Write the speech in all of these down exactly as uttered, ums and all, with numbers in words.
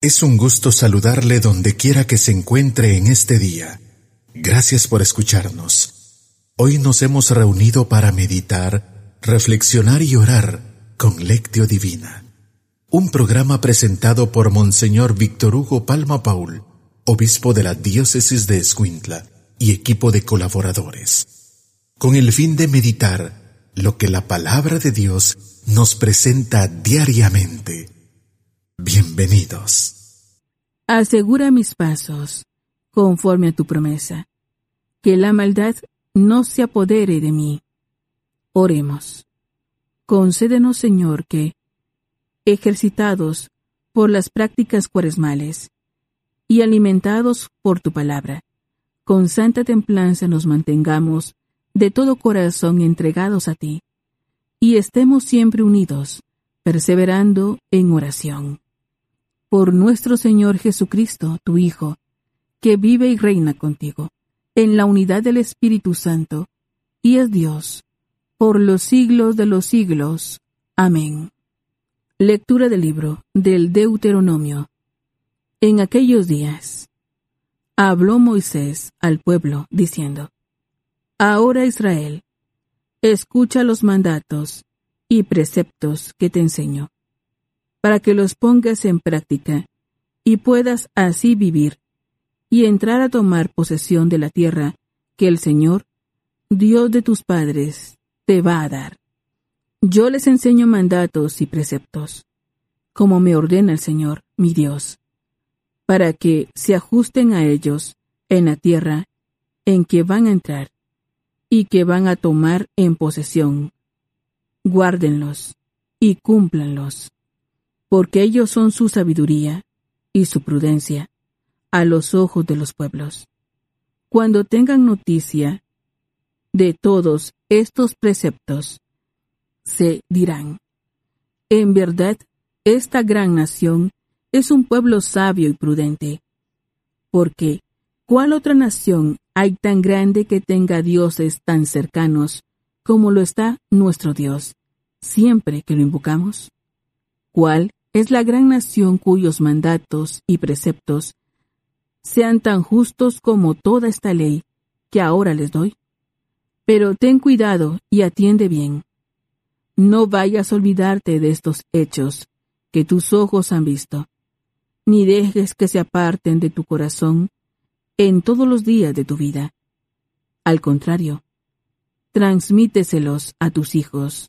Es un gusto saludarle donde quiera que se encuentre en este día. Gracias por escucharnos. Hoy nos hemos reunido para meditar, reflexionar y orar con Lectio Divina. Un programa presentado por Monseñor Víctor Hugo Palma Paul, obispo de la diócesis de Escuintla, y equipo de colaboradores, con el fin de meditar lo que la palabra de Dios nos presenta diariamente. Bienvenidos. Asegura mis pasos, conforme a tu promesa, que la maldad no se apodere de mí. Oremos. Concédenos, Señor, que, ejercitados por las prácticas cuaresmales y alimentados por tu palabra, con santa templanza nos mantengamos de todo corazón entregados a ti, y estemos siempre unidos, perseverando en oración. Por nuestro Señor Jesucristo, tu Hijo, que vive y reina contigo, en la unidad del Espíritu Santo, y es Dios, por los siglos de los siglos. Amén. Lectura del libro del Deuteronomio. En aquellos días, habló Moisés al pueblo, diciendo: Ahora, Israel, escucha los mandatos y preceptos que te enseño, para que los pongas en práctica y puedas así vivir y entrar a tomar posesión de la tierra que el Señor, Dios de tus padres, te va a dar. Yo les enseño mandatos y preceptos, como me ordena el Señor, mi Dios, para que se ajusten a ellos en la tierra en que van a entrar y que van a tomar en posesión. Guárdenlos y cúmplanlos, porque ellos son su sabiduría y su prudencia a los ojos de los pueblos. Cuando tengan noticia de todos estos preceptos, se dirán: en verdad, esta gran nación es un pueblo sabio y prudente, porque ¿cuál otra nación hay tan grande que tenga dioses tan cercanos como lo está nuestro Dios, siempre que lo invocamos? ¿Cuál es la gran nación cuyos mandatos y preceptos sean tan justos como toda esta ley que ahora les doy? Pero ten cuidado y atiende bien. No vayas a olvidarte de estos hechos que tus ojos han visto, ni dejes que se aparten de tu corazón en todos los días de tu vida. Al contrario, transmíteselos a tus hijos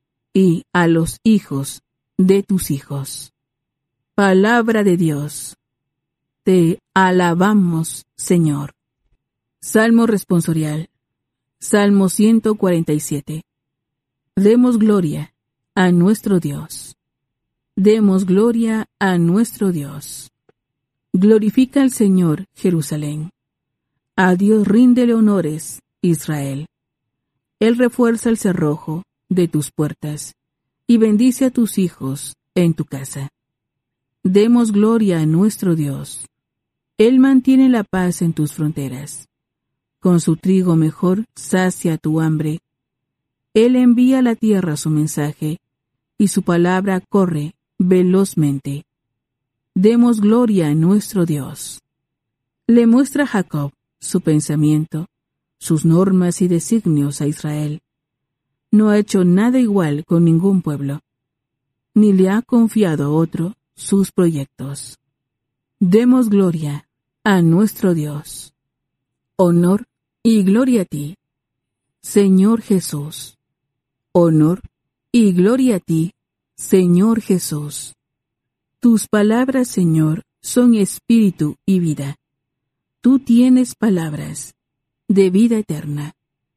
y a los hijos de tus hijos. Palabra de Dios. Te alabamos, Señor. Salmo responsorial. Salmo ciento cuarenta y siete. Demos gloria a nuestro Dios. Demos gloria a nuestro Dios. Glorifica al Señor, Jerusalén. A Dios ríndele honores, Israel. Él refuerza el cerrojo de tus puertas y bendice a tus hijos en tu casa. Demos gloria a nuestro Dios. Él mantiene la paz en tus fronteras. Con su trigo mejor sacia tu hambre. Él envía a la tierra su mensaje, y su palabra corre velozmente. Demos gloria a nuestro Dios. Le muestra a Jacob su pensamiento, sus normas y designios a Israel. No ha hecho nada igual con ningún pueblo, ni le ha confiado a otro sus proyectos. Demos gloria a nuestro Dios. Honor y gloria a ti, Señor Jesús. Honor y gloria a ti, Señor Jesús. Tus palabras, Señor, son espíritu y vida. Tú tienes palabras de vida eterna.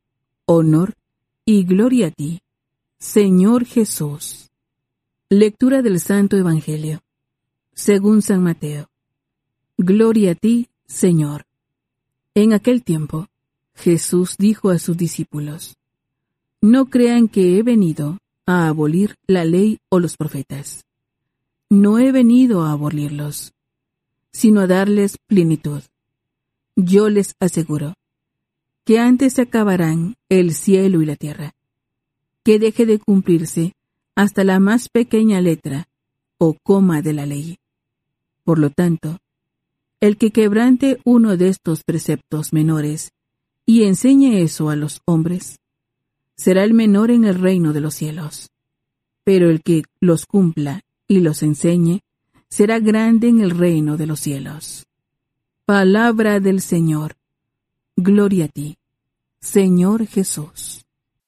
Honor y gloria a ti, Señor Jesús. Lectura del Santo Evangelio, según San Mateo. Gloria a ti, Señor. En aquel tiempo, Jesús dijo a sus discípulos: No crean que he venido a abolir la ley o los profetas. No he venido a abolirlos, sino a darles plenitud. Yo les aseguro que antes se acabarán el cielo y la tierra, que deje de cumplirse hasta la más pequeña letra o coma de la ley. Por lo tanto, el que quebrante uno de estos preceptos menores y enseñe eso a los hombres, será el menor en el reino de los cielos. Pero el que los cumpla y los enseñe, será grande en el reino de los cielos. Palabra del Señor. Gloria a ti, Señor Jesús.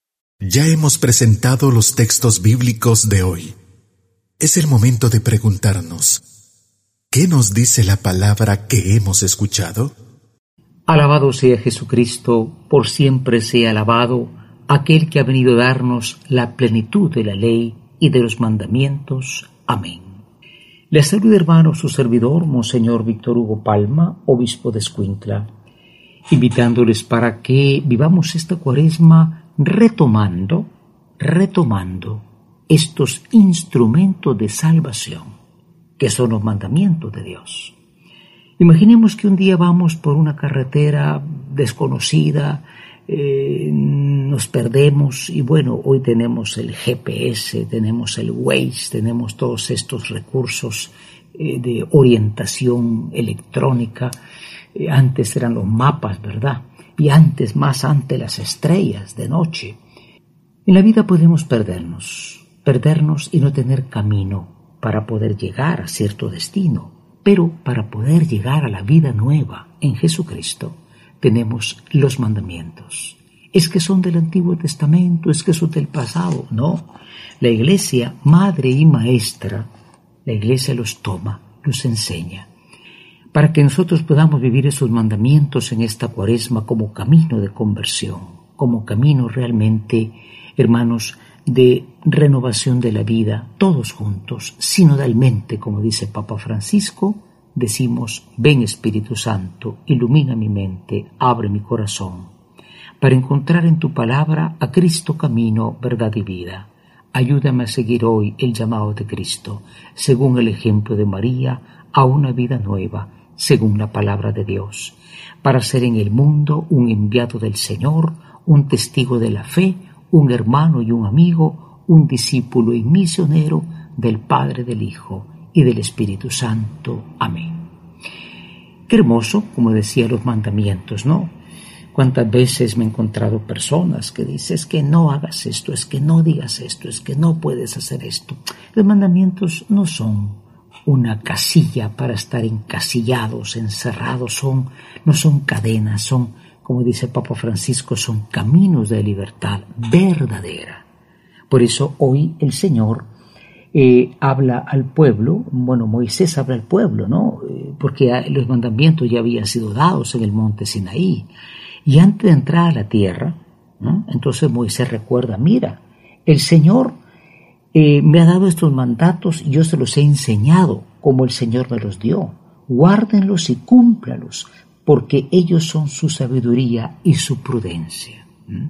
Ya hemos presentado los textos bíblicos de hoy. Es el momento de preguntarnos, ¿qué nos dice la palabra que hemos escuchado? Alabado sea Jesucristo, por siempre sea alabado, aquel que ha venido a darnos la plenitud de la ley y de los mandamientos. Amén. Les saluda, hermano, su servidor, Monseñor Víctor Hugo Palma, obispo de Escuintla, invitándoles para que vivamos esta Cuaresma retomando, retomando estos instrumentos de salvación, que son los mandamientos de Dios. Imaginemos que un día vamos por una carretera desconocida, eh, nos perdemos y bueno, hoy tenemos el G P S, tenemos el Waze, tenemos todos estos recursos eh, de orientación electrónica. Eh, antes eran los mapas, ¿verdad? Y antes, más antes, las estrellas de noche. En la vida podemos perdernos, perdernos y no tener camino para poder llegar a cierto destino. Pero para poder llegar a la vida nueva en Jesucristo, tenemos los mandamientos. ¿Es que son del Antiguo Testamento? ¿Es que son del pasado? No. La Iglesia, madre y maestra, la Iglesia los toma, los enseña, para que nosotros podamos vivir esos mandamientos en esta Cuaresma como camino de conversión, como camino realmente, hermanos, de renovación de la vida, todos juntos, sinodalmente, como dice Papa Francisco, decimos: ven Espíritu Santo, ilumina mi mente, abre mi corazón, para encontrar en tu palabra a Cristo camino, verdad y vida. Ayúdame a seguir hoy el llamado de Cristo, según el ejemplo de María, a una vida nueva, según la palabra de Dios, para ser en el mundo un enviado del Señor, un testigo de la fe, un hermano y un amigo, un discípulo y misionero del Padre, del Hijo y del Espíritu Santo. Amén. Qué hermoso, como decía, los mandamientos, ¿no? Cuántas veces me he encontrado personas que dicen: es que no hagas esto, es que no digas esto, es que no puedes hacer esto. Los mandamientos no son una casilla para estar encasillados, encerrados, son, no son cadenas, son, como dice Papa Francisco, son caminos de libertad verdadera. Por eso hoy el Señor eh, habla al pueblo, bueno, Moisés habla al pueblo, ¿no? Eh, porque los mandamientos ya habían sido dados en el monte Sinaí. Y antes de entrar a la tierra, ¿no? Entonces Moisés recuerda: mira, el Señor eh, me ha dado estos mandatos y yo se los he enseñado como el Señor me los dio. Guárdenlos y cúmplalos, porque ellos son su sabiduría y su prudencia.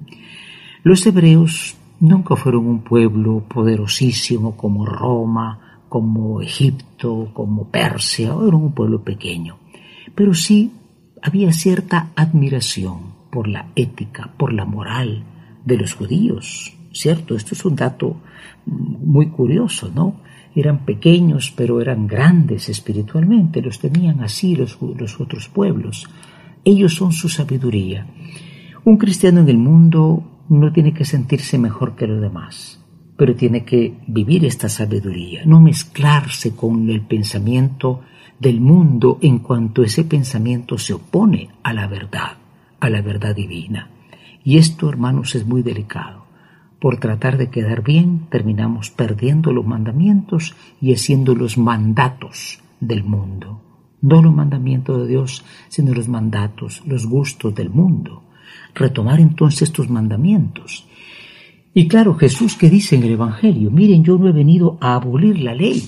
Los hebreos nunca fueron un pueblo poderosísimo como Roma, como Egipto, como Persia, eran un pueblo pequeño. Pero sí había cierta admiración por la ética, por la moral de los judíos, ¿cierto? Esto es un dato muy curioso, ¿no? Eran pequeños, pero eran grandes espiritualmente, los tenían así los, los otros pueblos. Ellos son su sabiduría. Un cristiano en el mundo no tiene que sentirse mejor que los demás, pero tiene que vivir esta sabiduría, no mezclarse con el pensamiento del mundo en cuanto ese pensamiento se opone a la verdad, a la verdad divina. Y esto, hermanos, es muy delicado. Por tratar de quedar bien, terminamos perdiendo los mandamientos y haciendo los mandatos del mundo. No los mandamientos de Dios, sino los mandatos, los gustos del mundo. Retomar entonces estos mandamientos. Y claro, Jesús, que dice en el Evangelio: miren, yo no he venido a abolir la ley.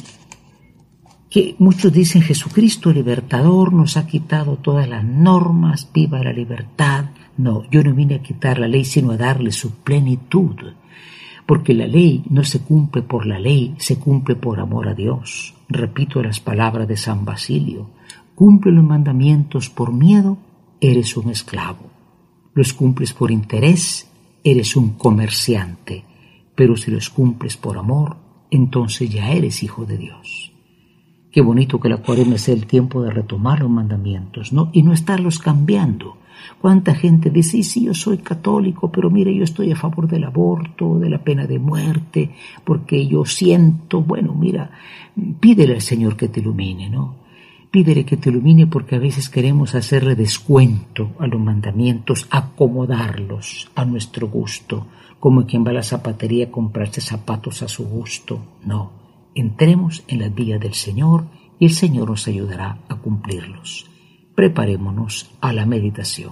Que muchos dicen: Jesucristo, el libertador, nos ha quitado todas las normas, viva la libertad. No, yo no vine a quitar la ley, sino a darle su plenitud. Porque la ley no se cumple por la ley, se cumple por amor a Dios. Repito las palabras de San Basilio: cumple los mandamientos por miedo, eres un esclavo. Los cumples por interés, eres un comerciante. Pero si los cumples por amor, entonces ya eres hijo de Dios. Qué bonito que la Cuaresma sea el tiempo de retomar los mandamientos, ¿no? Y no estarlos cambiando. ¿Cuánta gente dice, sí, sí, yo soy católico, pero mire, yo estoy a favor del aborto, de la pena de muerte, porque yo siento, bueno, mira, pídele al Señor que te ilumine, ¿no? Pídele que te ilumine porque a veces queremos hacerle descuento a los mandamientos, acomodarlos a nuestro gusto, como quien va a la zapatería a comprarse zapatos a su gusto. No, entremos en las vías del Señor y el Señor nos ayudará a cumplirlos. Preparémonos a la meditación.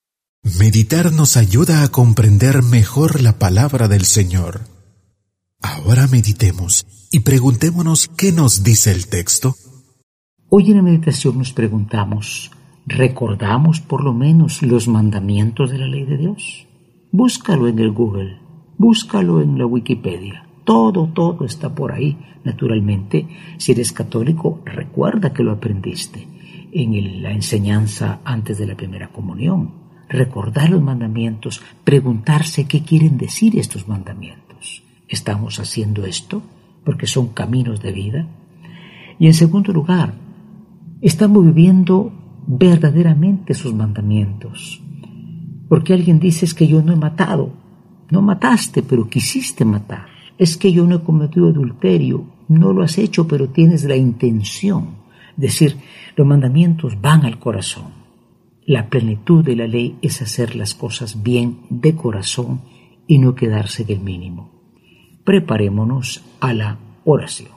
Meditar nos ayuda a comprender mejor la palabra del Señor. Ahora meditemos y preguntémonos qué nos dice el texto. Hoy en la meditación nos preguntamos, ¿recordamos por lo menos los mandamientos de la ley de Dios? Búscalo en el Google, búscalo en la Wikipedia. Todo, todo está por ahí. Naturalmente, si eres católico, recuerda que lo aprendiste en el, la enseñanza antes de la primera comunión. Recordar los mandamientos, preguntarse qué quieren decir estos mandamientos. ¿Estamos haciendo esto porque son caminos de vida? Y en segundo lugar, ¿estamos viviendo verdaderamente sus mandamientos? Porque alguien dice, es que yo no he matado. No mataste, pero quisiste matar. Es que yo no he cometido adulterio. No lo has hecho, pero tienes la intención. Es decir, los mandamientos van al corazón. La plenitud de la ley es hacer las cosas bien de corazón y no quedarse del mínimo. Preparémonos a la oración.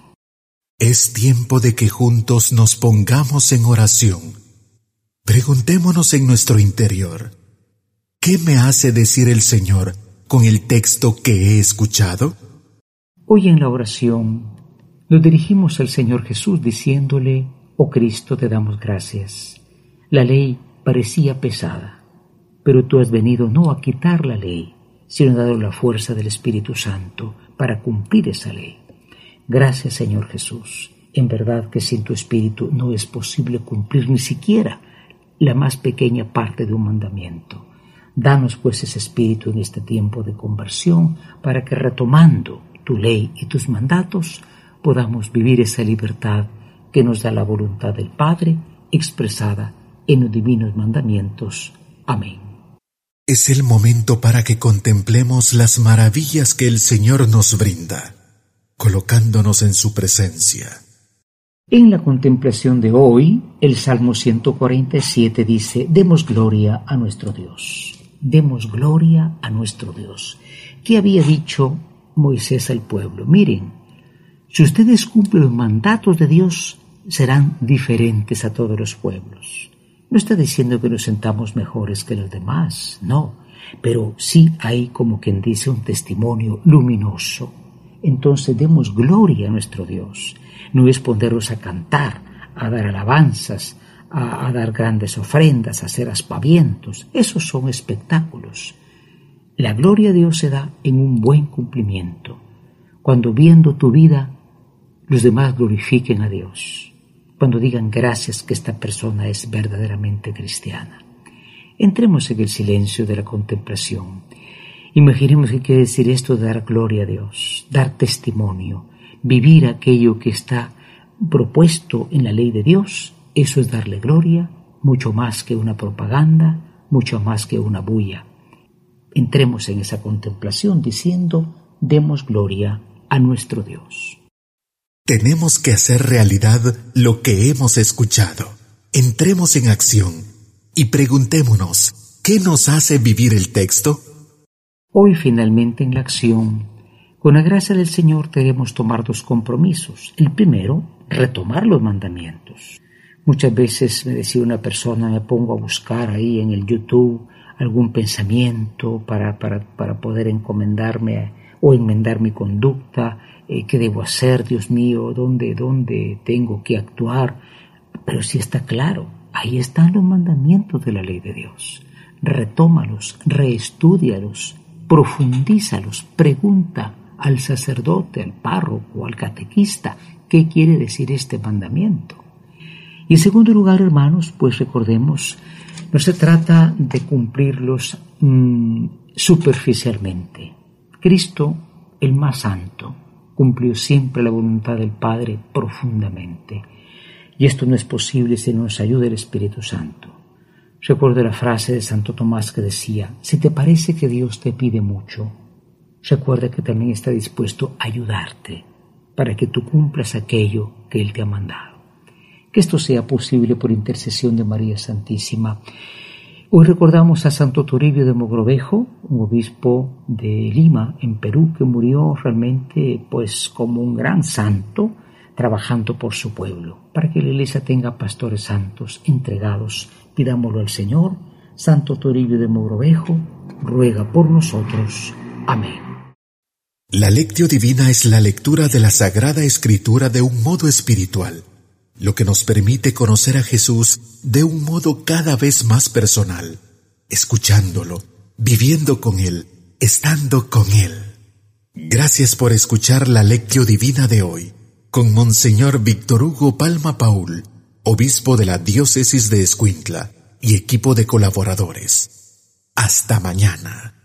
Es tiempo de que juntos nos pongamos en oración. Preguntémonos en nuestro interior, ¿qué me hace decir el Señor con el texto que he escuchado? Hoy en la oración nos dirigimos al Señor Jesús diciéndole, oh Cristo, te damos gracias. La ley parecía pesada, pero tú has venido no a quitar la ley, sino a dar la fuerza del Espíritu Santo para cumplir esa ley. Gracias, Señor Jesús. En verdad que sin tu Espíritu no es posible cumplir ni siquiera la más pequeña parte de un mandamiento. Danos pues ese Espíritu en este tiempo de conversión para que retomando tu ley y tus mandatos podamos vivir esa libertad que nos da la voluntad del Padre expresada en los divinos mandamientos. Amén. Es el momento para que contemplemos las maravillas que el Señor nos brinda, colocándonos en su presencia. En la contemplación de hoy, el Salmo ciento cuarenta y siete dice, demos gloria a nuestro Dios. Demos gloria a nuestro Dios. ¿Qué había dicho Moisés al pueblo? Miren, si ustedes cumplen los mandatos de Dios, serán diferentes a todos los pueblos. No está diciendo que nos sentamos mejores que los demás, no, pero sí hay, como quien dice, un testimonio luminoso. Entonces demos gloria a nuestro Dios. No es ponernos a cantar, a dar alabanzas, a, a dar grandes ofrendas, a hacer aspavientos. Esos son espectáculos. La gloria a Dios se da en un buen cumplimiento, cuando viendo tu vida, los demás glorifiquen a Dios. Cuando digan gracias que esta persona es verdaderamente cristiana. Entremos en el silencio de la contemplación. Imaginemos qué quiere decir esto de dar gloria a Dios, dar testimonio, vivir aquello que está propuesto en la ley de Dios. Eso es darle gloria, mucho más que una propaganda, mucho más que una bulla. Entremos en esa contemplación diciendo, demos gloria a nuestro Dios. Tenemos que hacer realidad lo que hemos escuchado. Entremos en acción y preguntémonos, ¿qué nos hace vivir el texto? Hoy finalmente en la acción, con la gracia del Señor debemos tomar dos compromisos. El primero, retomar los mandamientos. Muchas veces me decía una persona, me pongo a buscar ahí en el YouTube algún pensamiento para, para, para poder encomendarme o enmendar mi conducta. Eh, ¿Qué debo hacer, Dios mío? ¿Dónde, dónde tengo que actuar? Pero sí está claro, ahí están los mandamientos de la ley de Dios. Retómalos, reestúdialos, profundízalos, pregunta al sacerdote, al párroco, al catequista, ¿qué quiere decir este mandamiento? Y en segundo lugar, hermanos, pues recordemos, no se trata de cumplirlos mmm, superficialmente. Cristo, el más santo, cumplió siempre la voluntad del Padre profundamente. Y esto no es posible si no nos ayuda el Espíritu Santo. Recuerdo la frase de Santo Tomás que decía: si te parece que Dios te pide mucho, recuerda que también está dispuesto a ayudarte para que tú cumplas aquello que Él te ha mandado. Que esto sea posible por intercesión de María Santísima. Hoy recordamos a Santo Toribio de Mogrovejo, un obispo de Lima, en Perú, que murió realmente pues como un gran santo, trabajando por su pueblo. Para que la Iglesia tenga pastores santos entregados, pidámoslo al Señor. Santo Toribio de Mogrovejo, ruega por nosotros. Amén. La Lectio Divina es la lectura de la Sagrada Escritura de un modo espiritual, lo que nos permite conocer a Jesús de un modo cada vez más personal, escuchándolo, viviendo con Él, estando con Él. Gracias por escuchar la Lectio Divina de hoy, con Monseñor Víctor Hugo Palma Paul, obispo de la Diócesis de Escuintla y equipo de colaboradores. Hasta mañana.